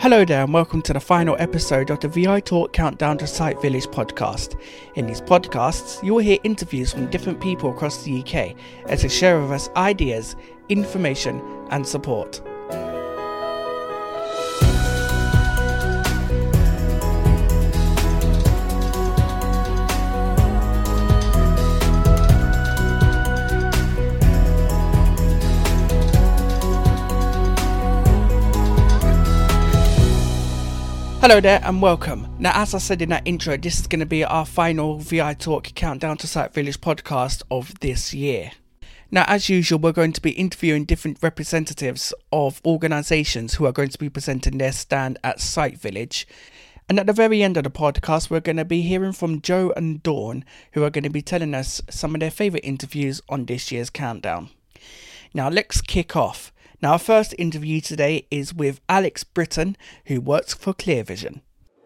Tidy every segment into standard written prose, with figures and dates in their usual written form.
Hello there and welcome to the final episode of the VI Talk Countdown to Sight Village podcast. In these podcasts, you will hear interviews from different people across the UK as they share with us ideas, information and support. Hello there and welcome. Now, as I said in that intro, this is going to be our final VI Talk Countdown to Sight Village podcast of this year. Now, as usual, we're going to be interviewing different representatives of organisations who are going to be presenting their stand at Sight Village. And at the very end of the podcast, we're going to be hearing from Joe and Dawn, who are going to be telling us some of their favourite interviews on this year's countdown. Now, let's kick off. Now, our first interview today is with Alex Britton, who works for Clear Vision.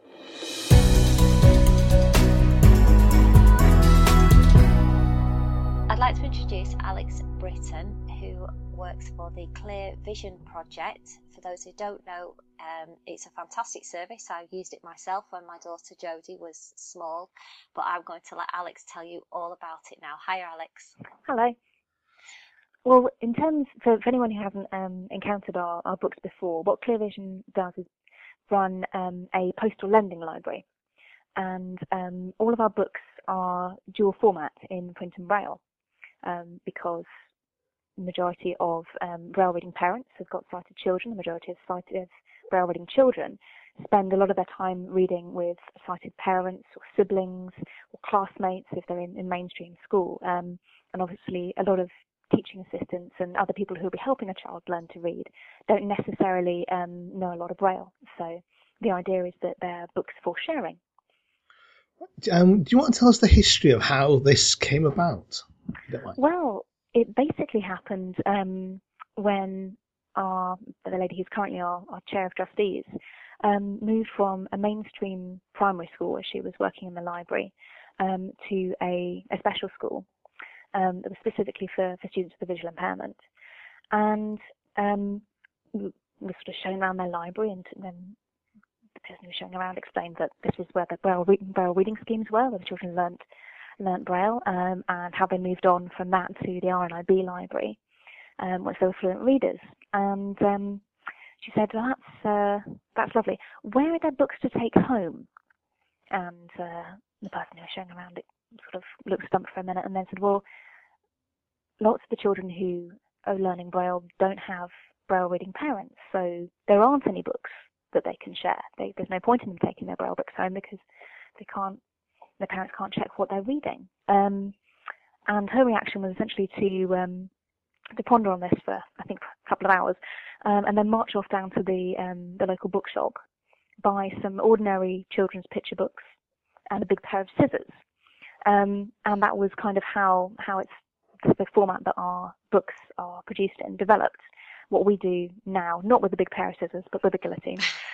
I'd like to introduce Alex Britton, who works for the Clear Vision project. For those who don't know, it's a fantastic service. I used it myself when my daughter Jodie was small, but I'm going to let Alex tell you all about it now. Hi, Alex. Hello. Well, in terms, for anyone who hasn't encountered our books before, what Clear Vision does is run a postal lending library. And all of our books are dual format in print and braille, because the majority of braille reading parents have got sighted children. The majority of sighted braille reading children spend a lot of their time reading with sighted parents or siblings or classmates if they're in mainstream school. And obviously a lot of teaching assistants and other people who will be helping a child learn to read don't necessarily know a lot of braille. So the idea is that they're books for sharing. Do you want to tell us the history of how this came about? Well, it basically happened when the lady who's currently our chair of trustees moved from a mainstream primary school where she was working in the library to a special school that was specifically for students with a visual impairment. And we were sort of shown around their library, and then the person who was showing around explained that this was where the braille reading schemes were, where the children learnt braille, and how they moved on from that to the RNIB library once they were fluent readers. And she said, that's lovely. Where are their books to take home? And the person who was showing around it sort of looked stumped for a minute and then said, well, lots of the children who are learning braille don't have braille reading parents, so there aren't any books that they can share. There's no point in them taking their braille books home because their parents can't check what they're reading. And her reaction was essentially to ponder on this for, I think, a couple of hours, and then march off down to the local bookshop, buy some ordinary children's picture books and a big pair of scissors. And that was kind of how it's the format that our books are produced in, developed. What we do now, not with a big pair of scissors, but with a guillotine,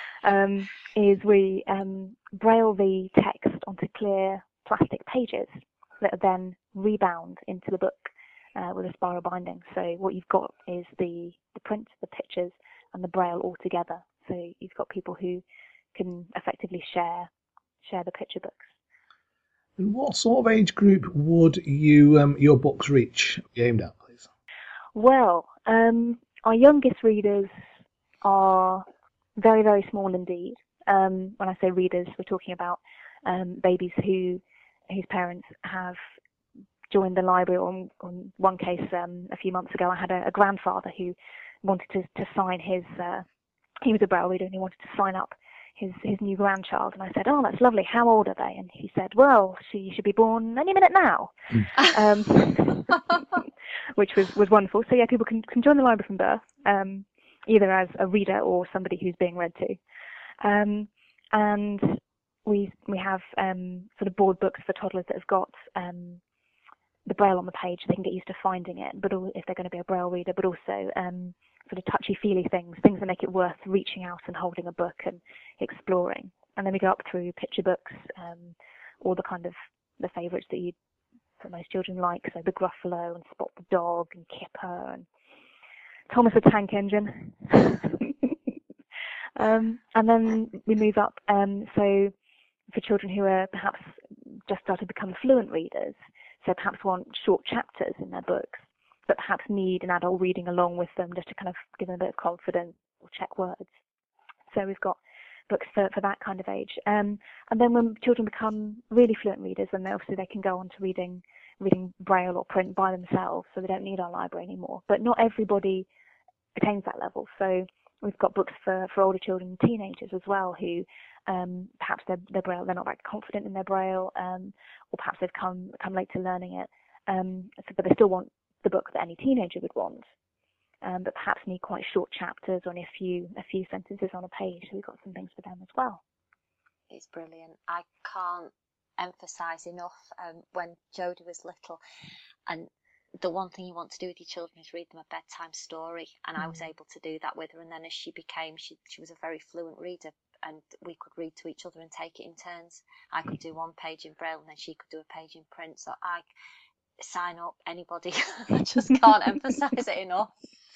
is we braille the text onto clear plastic pages that are then rebound into the book with a spiral binding. So what you've got is the print, the pictures, and the braille all together. So you've got people who can effectively share the picture books. And what sort of age group would your books reach, aimed at, please? Well, our youngest readers are very, very small indeed. When I say readers, we're talking about babies whose parents have joined the library. On one case, a few months ago, I had a grandfather who wanted to sign his. He was a braille reader and he wanted to sign up his new grandchild, and I said, oh, that's lovely, how old are they? And he said, well, she should be born any minute now. Which was wonderful. So yeah, people can join the library from birth, either as a reader or somebody who's being read to. And we have sort of board books for toddlers that have got the braille on the page, so they can get used to finding it, but if they're going to be a braille reader, but also sort of touchy-feely things that make it worth reaching out and holding a book and exploring. And then we go up through picture books, all the kind of the favourites that most children like, so the Gruffalo and Spot the Dog and Kipper and Thomas the Tank Engine. And then we move up. So for children who are perhaps just starting to become fluent readers, so perhaps want short chapters in their books, but perhaps need an adult reading along with them just to kind of give them a bit of confidence or check words. So we've got books for that kind of age. And then when children become really fluent readers, then obviously they can go on to reading Braille or print by themselves, so they don't need our library anymore. But not everybody attains that level. So we've got books for older children and teenagers as well, who perhaps their Braille, they're not very confident in their Braille, or perhaps they've come late to learning it, but they still want the book that any teenager would want, but perhaps need quite short chapters, or only a few sentences on a page. So we've got some things for them as well. It's brilliant. I can't emphasise enough when Jodie was little, and the one thing you want to do with your children is read them a bedtime story, and I was able to do that with her. And then as she was a very fluent reader, and we could read to each other and take it in turns. I could do one page in Braille and then she could do a page in print. So I sign up, anybody. I just can't emphasise it enough.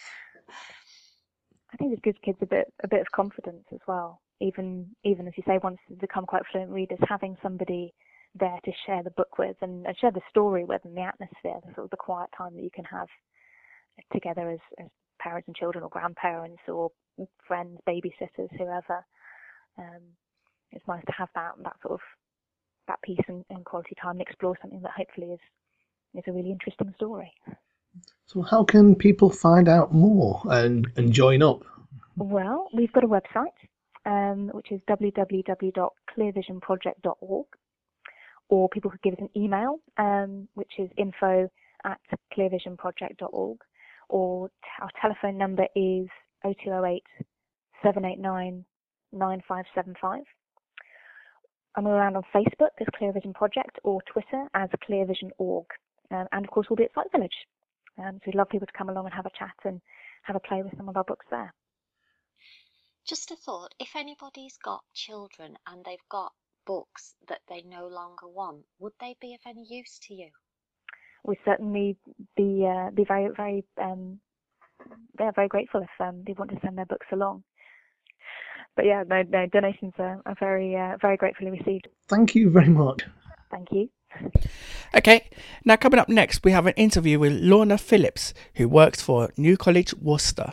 I think it gives kids a bit of confidence as well. Even as you say, once they become quite fluent readers, having somebody there to share the book with and share the story with, and the atmosphere, the sort of the quiet time that you can have together as parents and children, or grandparents, or friends, babysitters, whoever. It's nice to have that sort of that peace and quality time, and explore something that hopefully is a really interesting story. So how can people find out more and join up? Well, we've got a website, which is www.clearvisionproject.org, or people could give us an email, which is info@clearvisionproject.org, or our telephone number is 0208 789 9575. And we're around on Facebook as Clear Vision Project, or Twitter as Clear Vision Org. And of course we'll be at Sight Village. So we'd love people to come along and have a chat and have a play with some of our books there. Just a thought, if anybody's got children and they've got books that they no longer want, would they be of any use to you? We'd certainly be very, very, very grateful if they want to send their books along. But yeah, no, donations are very, very gratefully received. Thank you very much. Thank you. Okay, now coming up next, we have an interview with Lorna Phillips, who works for New College Worcester.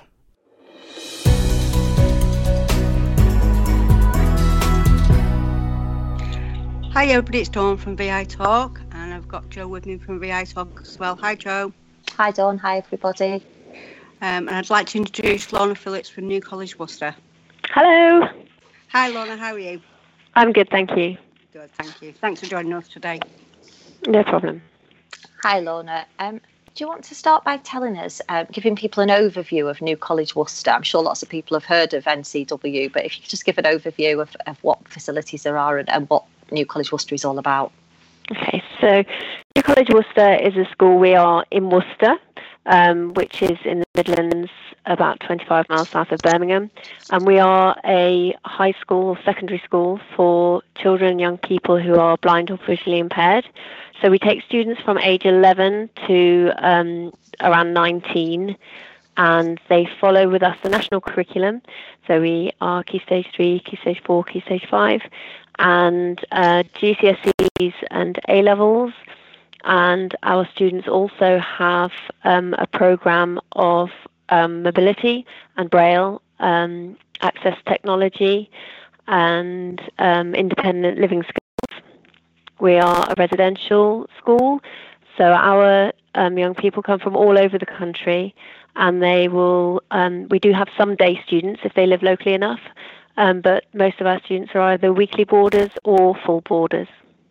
Hi everybody, it's Dawn from VI Talk, and I've got Jo with me from VI Talk as well. Hi Jo. Hi Dawn, hi everybody. And I'd like to introduce Lorna Phillips from New College Worcester. Hello. Hi Lorna, how are you? I'm good, thank you. Good, thank you. Thanks for joining us today. No problem. Hi Lorna. Do you want to start by telling us, giving people an overview of New College Worcester? I'm sure lots of people have heard of NCW, but if you could just give an overview of what facilities there are and what New College Worcester is all about. Okay, so New College Worcester is a school. We are in Worcester, which is in the Midlands, about 25 miles south of Birmingham, and we are a high school, secondary school for children and young people who are blind or visually impaired. So we take students from age 11 to around 19, and they follow with us the national curriculum. So we are Key Stage 3, Key Stage 4, Key Stage 5, and GCSEs and A-levels. And our students also have a program of mobility and Braille, access technology, and independent living skills. We are a residential school, so our young people come from all over the country, and they will. We do have some day students if they live locally enough, but most of our students are either weekly boarders or full boarders.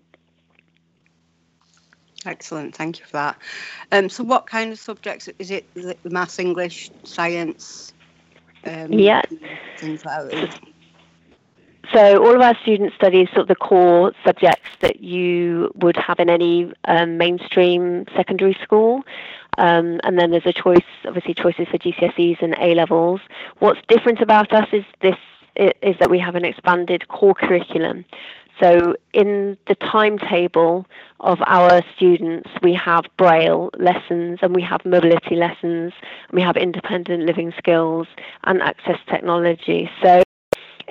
Excellent, thank you for that. So what kind of subjects is it? Is it maths, English, science? Yeah. Things like that. So all of our students study sort of the core subjects that you would have in any mainstream secondary school. And then there's choices for GCSEs and A-levels. What's different about us is that we have an expanded core curriculum. So in the timetable of our students, we have Braille lessons, and we have mobility lessons, and we have independent living skills and access technology. So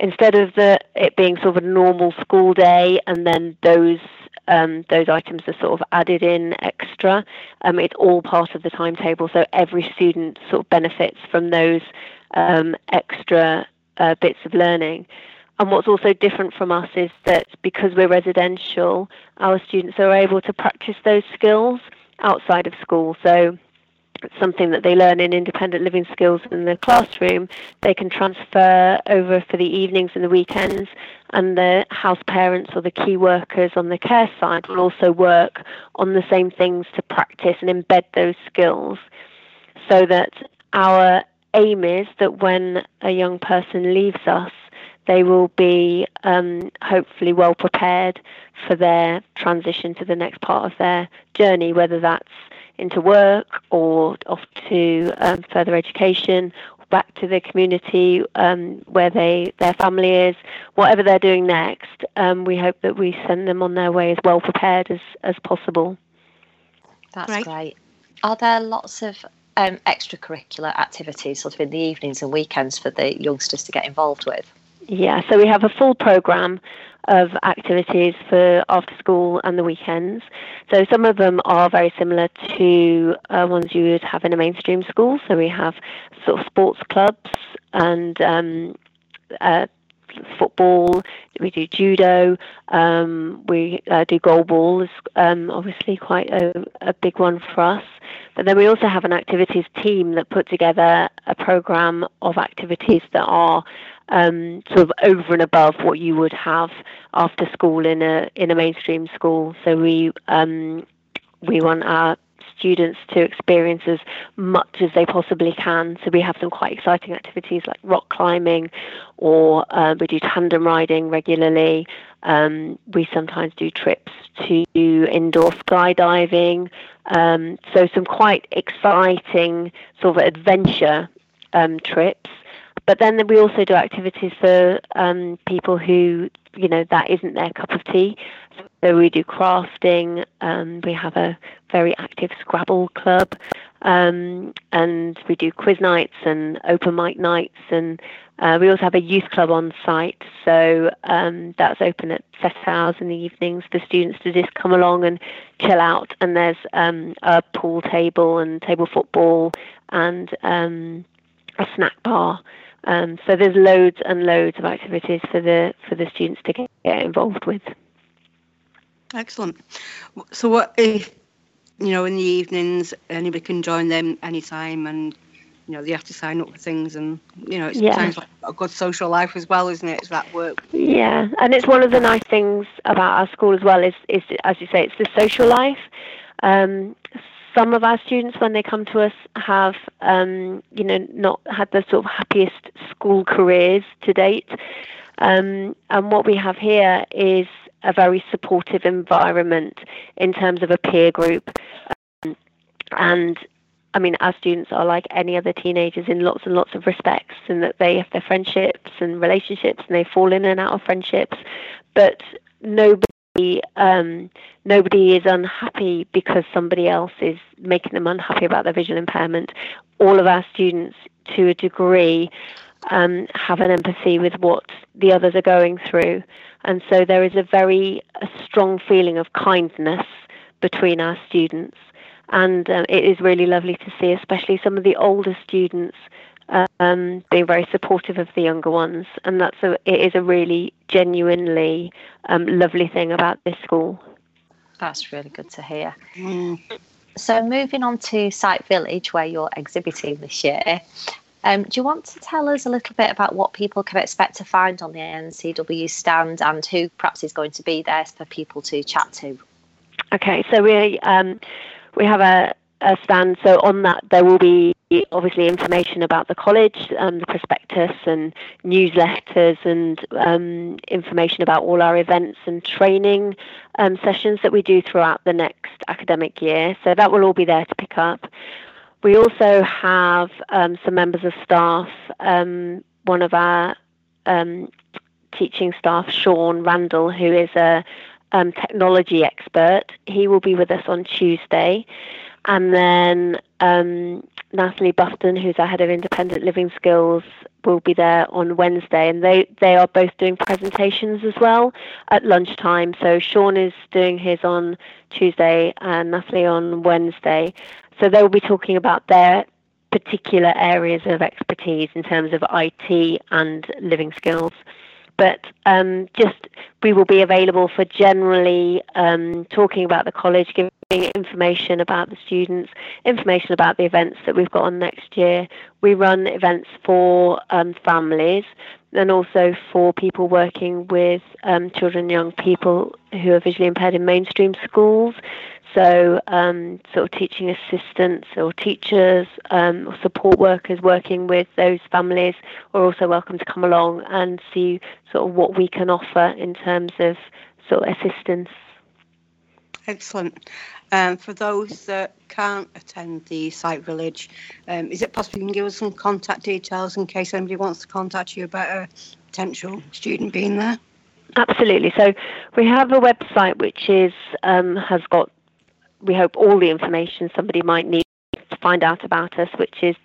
instead of it being sort of a normal school day and then those items are sort of added in extra, it's all part of the timetable. So every student sort of benefits from those extra bits of learning. And what's also different from us is that because we're residential, our students are able to practice those skills outside of school. So it's something that they learn in independent living skills in the classroom, they can transfer over for the evenings and the weekends, and the house parents or the key workers on the care side will also work on the same things to practice and embed those skills, so that our aim is that when a young person leaves us, they will be hopefully well prepared for their transition to the next part of their journey, whether that's into work or off to further education, back to the community where their family is, whatever they're doing next. We hope that we send them on their way as well prepared as possible. That's great. Are there lots of extracurricular activities sort of in the evenings and weekends for the youngsters to get involved with? Yeah, so we have a full programme of activities for after school and the weekends. So some of them are very similar to ones you would have in a mainstream school. So we have sort of sports clubs and football, we do judo, we do goalball, obviously quite a big one for us. But then we also have an activities team that put together a programme of activities that are sort of over and above what you would have after school in a mainstream school. So we want our students to experience as much as they possibly can. So we have some quite exciting activities like rock climbing, or we do tandem riding regularly. We sometimes do trips to indoor skydiving. So some quite exciting sort of adventure trips. But then we also do activities for people who, that isn't their cup of tea. So we do crafting, we have a very active Scrabble club, and we do quiz nights and open mic nights, and we also have a youth club on site. So that's open at set hours in the evenings for students to just come along and chill out. And there's a pool table and table football and a snack bar. So there's loads and loads of activities for the students to get involved with. Excellent. So what if, in the evenings, anybody can join them anytime, and, they have to sign up for things, and, it sounds like a good social life as well, isn't it? It's that work. Yeah, and it's one of the nice things about our school as well is as you say, it's the social life. Some of our students, when they come to us, have, not had the sort of happiest school careers to date. And what we have here is a very supportive environment in terms of a peer group. And I mean, our students are like any other teenagers in lots and lots of respects, in that they have their friendships and relationships, and they fall in and out of friendships. But nobody is unhappy because somebody else is making them unhappy about their visual impairment. All of our students, to a degree, have an empathy with what the others are going through. And so there is a strong feeling of kindness between our students. And it is really lovely to see, especially some of the older students being very supportive of the younger ones. And it is a really genuinely lovely thing about this school. That's really good to hear. So moving on to Sight Village, where you're exhibiting this year, do you want to tell us a little bit about what people can expect to find on the NCW stand, and who perhaps is going to be there for people to chat to? Okay, so we have a stand. So on that, there will be obviously information about the college, the prospectus and newsletters, and information about all our events and training sessions that we do throughout the next academic year. So that will all be there to pick up. We also have some members of staff. One of our teaching staff, Sean Randall, who is a technology expert, he will be with us on Tuesday. And then Natalie Bufton, who's our head of independent living skills, will be there on Wednesday, and they are both doing presentations as well at lunchtime. So Sean is doing his on Tuesday and Natalie on Wednesday. So they will be talking about their particular areas of expertise in terms of IT and living skills. But we will be available for generally talking about the college, giving information about the students, information about the events that we've got on next year. We run events for families and also for people working with children and young people who are visually impaired in mainstream schools. So sort of teaching assistants or teachers or support workers working with those families are also welcome to come along and see sort of what we can offer in terms of sort of assistance. Excellent. For those that can't attend the Sight Village, is it possible you can give us some contact details in case anybody wants to contact you about a potential student being there? Absolutely. So we have a website which is has got, we hope, all the information somebody might need to find out about us, which is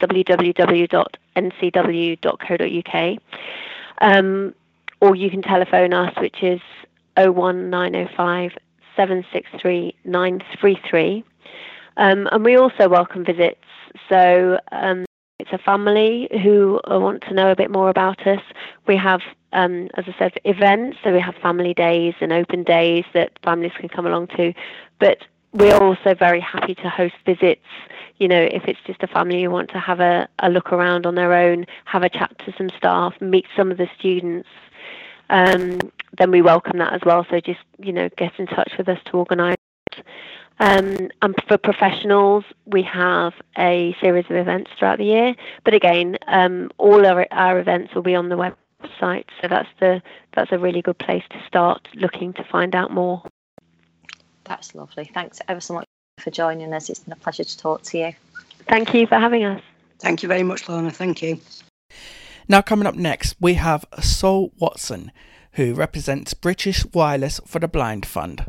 www.ncw.co.uk. Or you can telephone us, which is 01905 763 933. And we also welcome visits. So it's a family who want to know a bit more about us. We have, as I said, events. So we have family days and open days that families can come along to. But we're also very happy to host visits. You know, if it's just a family who want to have a look around on their own, have a chat to some staff, meet some of the students, then we welcome that as well. So just, you know, get in touch with us to organise. And for professionals, we have a series of events throughout the year. But again, all our events will be on the website. So that's a really good place to start looking to find out more. That's lovely. Thanks ever so much for joining us. It's been a pleasure to talk to you. Thank you for having us. Thank you very much, Lorna. Thank you. Now, coming up next, we have Sol Watson, who represents British Wireless for the Blind Fund.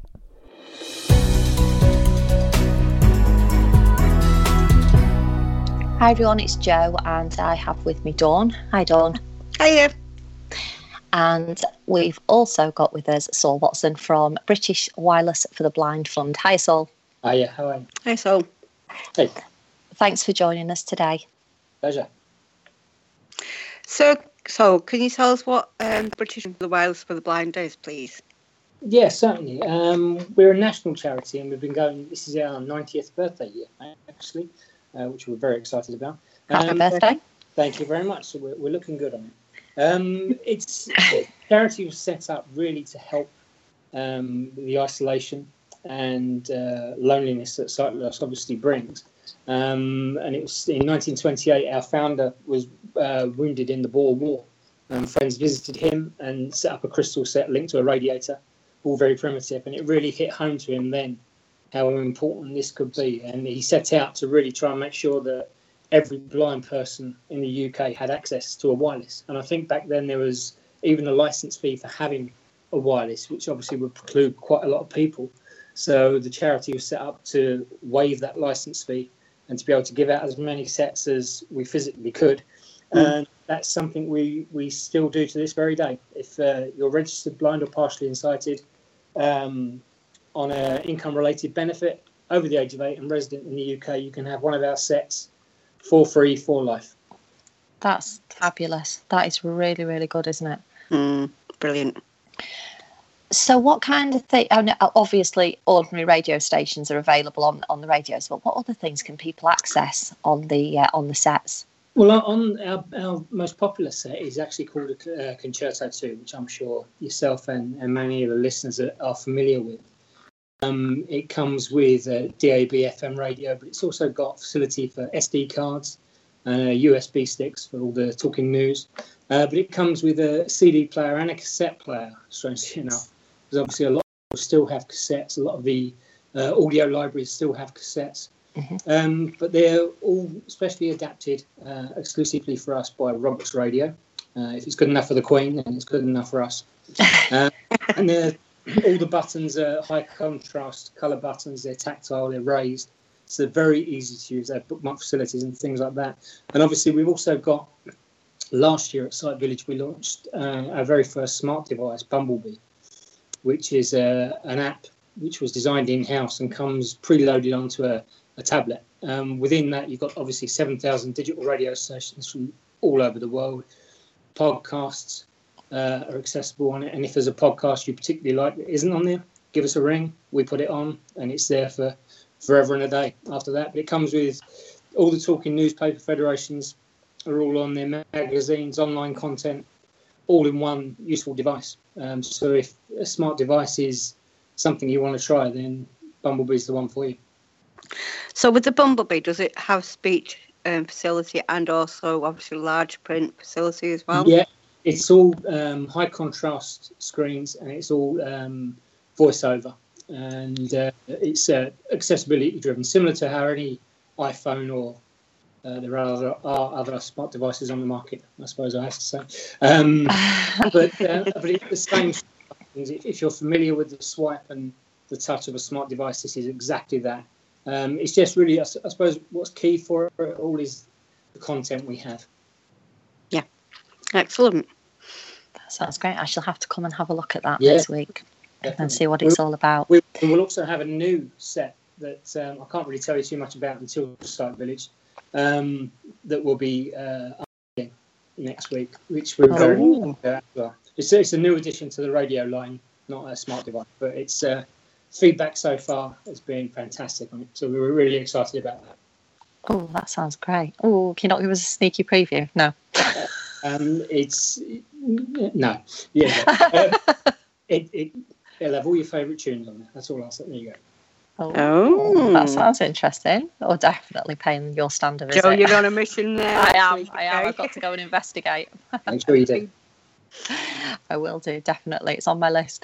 Hi everyone, it's Jo, and I have with me Dawn. Hi Dawn. Hiya. And we've also got with us Sol Watson from British Wireless for the Blind Fund. Hi Sol. Hiya, how are you? Hi Sol. Hey. Thanks for joining us today. Pleasure. So can you tell us what British Wireless for the Blind is, please? Yeah, certainly. We're a national charity, and we've been going, this is our 90th birthday year, actually, which we're very excited about. Happy birthday. Thank you very much. So we're looking good on it. Charity was set up really to help the isolation and loneliness that sight loss obviously brings. And it was in 1928, our founder was wounded in the Boer War. Friends visited him and set up a crystal set linked to a radiator, all very primitive. And it really hit home to him then how important this could be. And he set out to really try and make sure that every blind person in the UK had access to a wireless. And I think back then there was even a license fee for having a wireless, which obviously would preclude quite a lot of people. So the charity was set up to waive that license fee and to be able to give out as many sets as we physically could. And that's something we still do to this very day. If you're registered blind or partially unsighted on an income-related benefit over the age of 8 and resident in the UK, you can have one of our sets for free for life. That's fabulous. That is really, really good, isn't it? Brilliant. So what kind of thing, obviously ordinary radio stations are available on the radios, but what other things can people access on the sets? Well, on our most popular set is actually called a Concerto 2, which I'm sure yourself and many of the listeners are familiar with. It comes with a DAB FM radio, but it's also got facility for SD cards and USB sticks for all the talking news. But it comes with a CD player and a cassette player, strangely enough. Because obviously a lot of people still have cassettes. A lot of the audio libraries still have cassettes. Mm-hmm. But they're all specially adapted exclusively for us by Roberts Radio. If it's good enough for the Queen, then it's good enough for us. And all the buttons are high contrast colour buttons. They're tactile, they're raised. So they're very easy to use. They have bookmark facilities and things like that. And obviously, we've also got, last year at Site Village, we launched our very first smart device, Bumblebee, which is an app which was designed in-house and comes preloaded onto a tablet. Within that, you've got obviously 7,000 digital radio stations from all over the world. Podcasts are accessible on it. And if there's a podcast you particularly like that isn't on there, give us a ring. We put it on, and it's there for forever and a day after that. But it comes with all the talking newspaper federations are all on their magazines, online content, all in one useful device. So if a smart device is something you want to try, then Bumblebee's the one for you. So with the Bumblebee, does it have speech facility and also obviously large print facility as well? Yeah, it's all high contrast screens, and it's all voiceover, and it's accessibility driven, similar to how any iPhone or there are other smart devices on the market, I suppose I have to say. But it's the same. If you're familiar with the swipe and the touch of a smart device, this is exactly that. It's just really, I suppose, what's key for it all is the content we have. Yeah, excellent. That sounds great. I shall have to come and have a look at that next week. Definitely. And see what it's all about. We'll also have a new set that I can't really tell you too much about until Site Village, that will be next week, which we're very as well. It's a new addition to the radio line, not a smart device, but it's feedback so far has been fantastic on it, so we were really excited about that. Oh, that sounds great. Oh, can you not give us a sneaky preview? No. No. Yeah. It'll have all your favourite tunes on there. That's all I'll say. There you go. Oh, that sounds interesting. Or definitely paying your standard visit. Joe, you're on a mission there. I am. I've got to go and investigate. Make sure you do. I will do, definitely. It's on my list.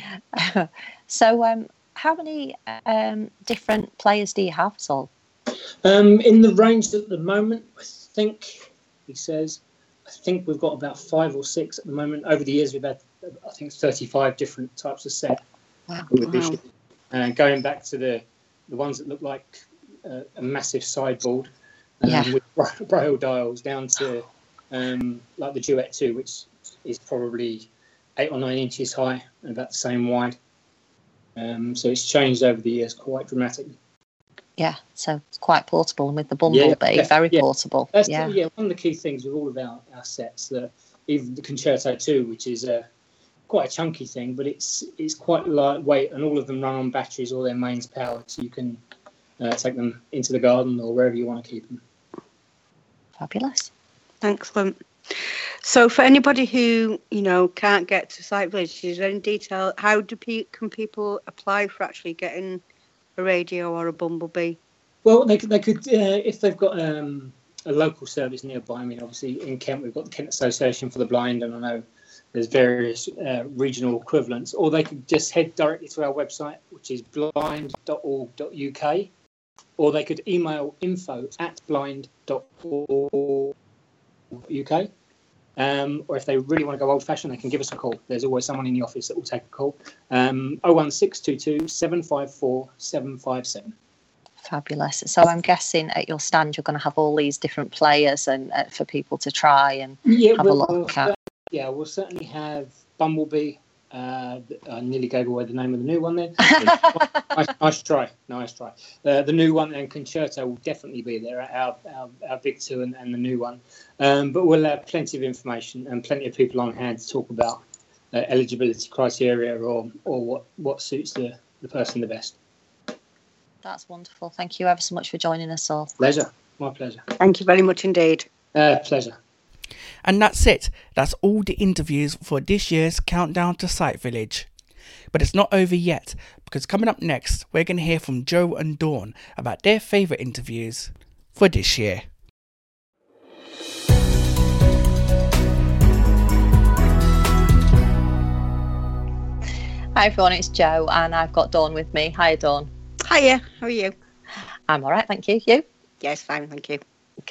So, how many different players do you have, Saul? In the range at the moment, I think we've got about 5 or 6 at the moment. Over the years, we've had, I think, 35 different types of set. Wow. Going back to the ones that look like a massive sideboard with braille dials, down to like the Duet 2, which is probably 8 or 9 inches high and about the same wide. So it's changed over the years quite dramatically. Yeah, so it's quite portable, and with the Bumblebee, very portable. That's one of the key things with all of our sets, that even the Concerto 2, which is quite a chunky thing, but it's quite lightweight, and all of them run on batteries or their mains powered, so you can take them into the garden or wherever you want to keep them. Fabulous. Excellent. So for anybody who, can't get to Site Village, is there any detail? How can people apply for actually getting a radio or a Bumblebee? Well, they could if they've got a local service nearby. I mean, obviously in Kent we've got the Kent Association for the Blind, and I know there's various regional equivalents. Or they could just head directly to our website, which is blind.org.uk, or they could email info@blind.org.uk. Or if they really want to go old-fashioned, they can give us a call. There's always someone in the office that will take a call. 01622 754 757. Fabulous. So I'm guessing at your stand you're going to have all these different players and for people to try and have a look at. Yeah, we'll certainly have Bumblebee. I nearly gave away the name of the new one then. Nice try. The new one and Concerto will definitely be there, our big 2 and the new one. But we'll have plenty of information and plenty of people on hand to talk about eligibility criteria or what suits the person the best. That's wonderful. Thank you ever so much for joining us, Saul. Pleasure. My pleasure. Thank you very much indeed. Pleasure. And that's it. That's all the interviews for this year's Countdown to Site Village. But it's not over yet, because coming up next, we're going to hear from Joe and Dawn about their favourite interviews for this year. Hi everyone, it's Joe and I've got Dawn with me. Hi Dawn. Hiya, how are you? I'm alright, thank you. You? Yes, fine, thank you. Good.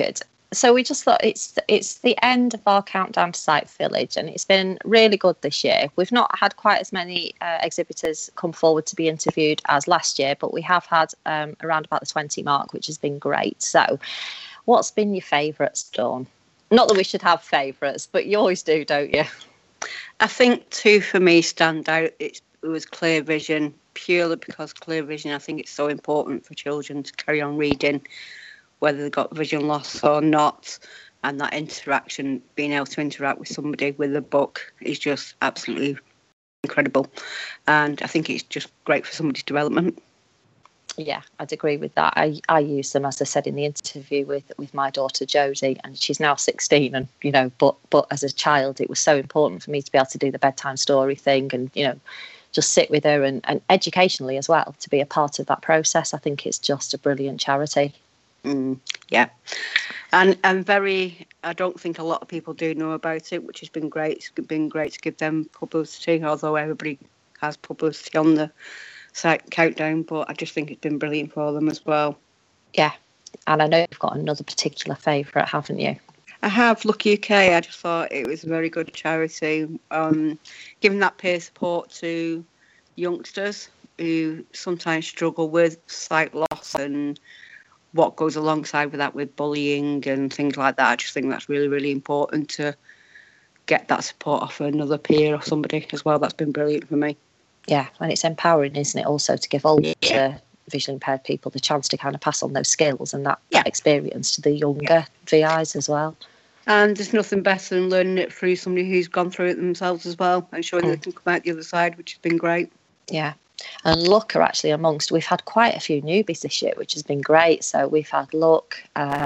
So we just thought it's the end of our countdown to Sight Village, and it's been really good this year. We've not had quite as many exhibitors come forward to be interviewed as last year, but we have had around about the 20 mark, which has been great. So what's been your favourites, Dawn? Not that we should have favourites, but you always do, don't you? I think two for me stand out. It was Clear Vision, purely because Clear Vision, I think it's so important for children to carry on reading, whether they've got vision loss or not, and that interaction, being able to interact with somebody with a book is just absolutely incredible. And I think it's just great for somebody's development. Yeah, I'd agree with that. I use them, as I said in the interview, with my daughter Jodie, and she's now 16. And but as a child, it was so important for me to be able to do the bedtime story thing, and just sit with her, and educationally as well, to be a part of that process. I think it's just a brilliant charity. Yeah, and I don't think a lot of people do know about it, which has been great. It's been great to give them publicity, although everybody has publicity on the site countdown, but I just think it's been brilliant for them as well. Yeah, and I know you've got another particular favourite, haven't you? I have. Look UK. I just thought it was a very good charity, giving that peer support to youngsters who sometimes struggle with sight loss and what goes alongside with that, with bullying and things like that. I just think that's really, really important to get that support off another peer or somebody as well. That's been brilliant for me. Yeah, and it's empowering, isn't it, also to give older visually impaired people the chance to kind of pass on those skills and that experience to the younger VIs as well. And there's nothing better than learning it through somebody who's gone through it themselves as well, and showing they can come out the other side, which has been great. Yeah. And Look are actually we've had quite a few newbies this year, which has been great. So we've had Look,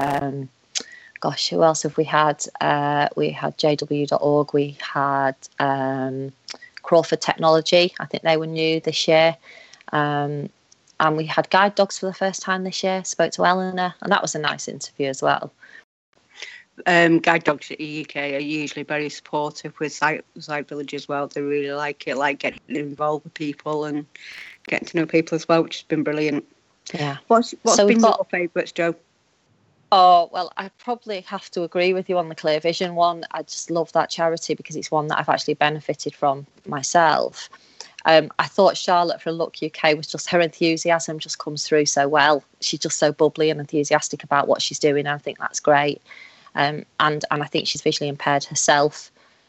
who else have we had? We had JW.org, we had Crawford Technology, I think they were new this year. And we had Guide Dogs for the first time this year, spoke to Eleanor, and that was a nice interview as well. Guide Dogs at UK are usually very supportive with Sight Village as well. They really like it, like getting involved with people and getting to know people as well, which has been brilliant. Yeah. What's been your favourites, Jo? Oh, well, I probably have to agree with you on the Clear Vision one. I just love that charity because it's one that I've actually benefited from myself. I thought Charlotte from Look UK was just, her enthusiasm just comes through so well. She's just so bubbly and enthusiastic about what she's doing. And I think that's great. And I think she's visually impaired herself.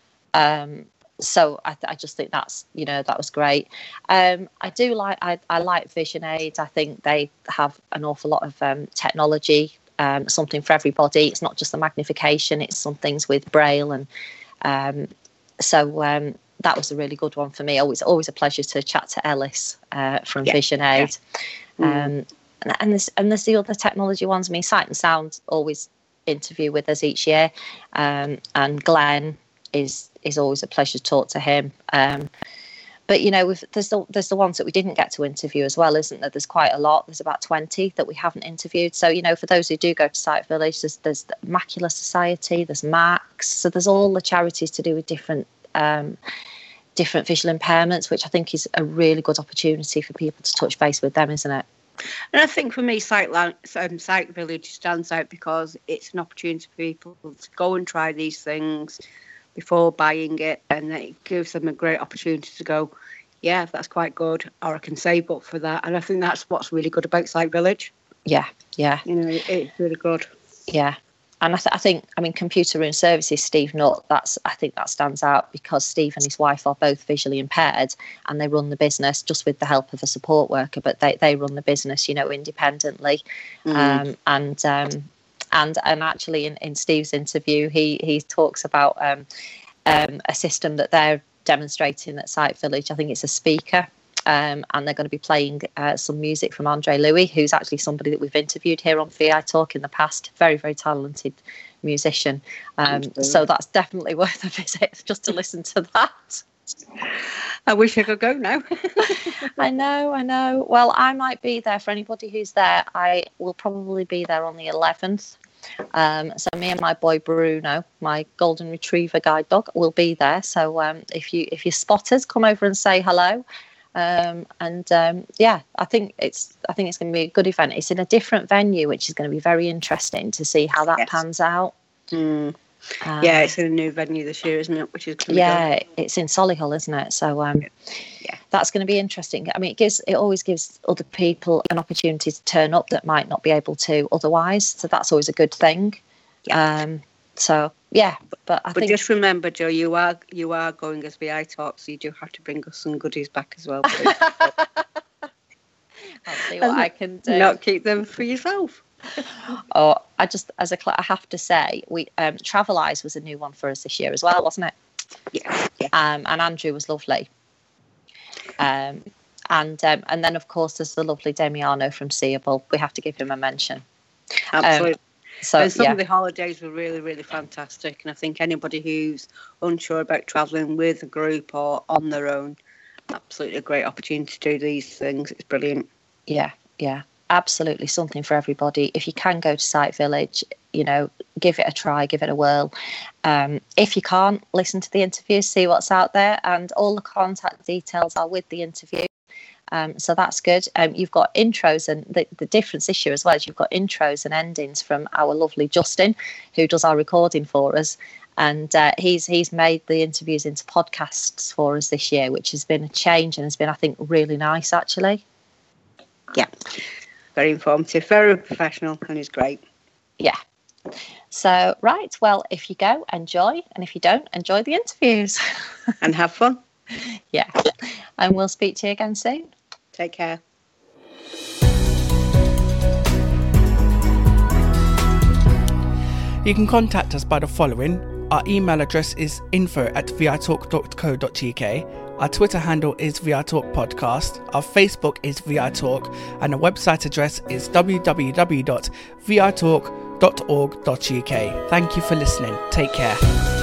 So I just think that was great. I like Vision Aid. I think they have an awful lot of technology, something for everybody. It's not just the magnification, it's some things with Braille. And so that was a really good one for me. Always a pleasure to chat to Ellis from Vision Aid. Yeah. And there's the other technology ones. I mean, Sight and Sound always interview with us each year, and Glenn is always a pleasure to talk to him. But there's the ones that we didn't get to interview as well, isn't there? There's quite a lot. There's about 20 that we haven't interviewed. So for those who do go to Sight Village, there's the Macular Society, there's Max, so there's all the charities to do with different visual impairments, which I think is a really good opportunity for people to touch base with them, isn't it? And I think for me, Sight Village stands out because it's an opportunity for people to go and try these things before buying it, and it gives them a great opportunity to go, yeah, that's quite good, or I can save up for that. And I think that's what's really good about Sight Village. Yeah. It's really good. Yeah. And I think, Computer Room Services, Steve Nutt, I think that stands out because Steve and his wife are both visually impaired, and they run the business just with the help of a support worker, but they run the business, independently. And actually in Steve's interview, he talks about a system that they're demonstrating at Sight Village. I think it's a speaker. And they're going to be playing some music from Andre Louis, who's actually somebody that we've interviewed here on VI Talk in the past. Very, very talented musician. So that's definitely worth a visit just to listen to that. I wish I could go now. I know. Well, I might be there. For anybody who's there, I will probably be there on the 11th. So me and my boy Bruno, my golden retriever guide dog, will be there. So if you spot us, come over and say hello. Yeah, I think it's going to be a good event. It's in a different venue, which is going to be very interesting to see how that pans out. Yeah, it's in a new venue this year, isn't it? Which is it's in Solihull, isn't it? So that's going to be interesting. I mean, it always gives other people an opportunity to turn up that might not be able to otherwise. So that's always a good thing. But I think just remember, Jo, you are going as VI Talk, so you do have to bring us some goodies back as well. I'll see what I can do. Not keep them for yourself. I have to say, we Travel Eyes was a new one for us this year as well, wasn't it? Yeah. And Andrew was lovely. And then of course there's the lovely Damiano from Seeable. We have to give him a mention. Absolutely. So some of the holidays were really, really fantastic, and I think anybody who's unsure about travelling with a group or on their own, absolutely a great opportunity to do these things. It's brilliant. Yeah, absolutely, something for everybody. If you can go to Sight Village, give it a try, give it a whirl. If you can't, listen to the interview, see what's out there, and all the contact details are with the interview. So that's good. You've got intros, and the difference this year as well is you've got intros and endings from our lovely Justin, who does our recording for us, and he's made the interviews into podcasts for us this year, which has been a change and has been, I think, really nice actually. Yeah, very informative, very professional, and he's great. Yeah. So right, well, if you go, enjoy, and if you don't, enjoy the interviews and have fun. Yeah, and we'll speak to you again soon. Take care. You can contact us by the following. Our email address is info@vitalk.co.uk. Our Twitter handle is VITalk Podcast. Our Facebook is VITalk, and our website address is www.vitalk.org.uk. Thank you for listening. Take care.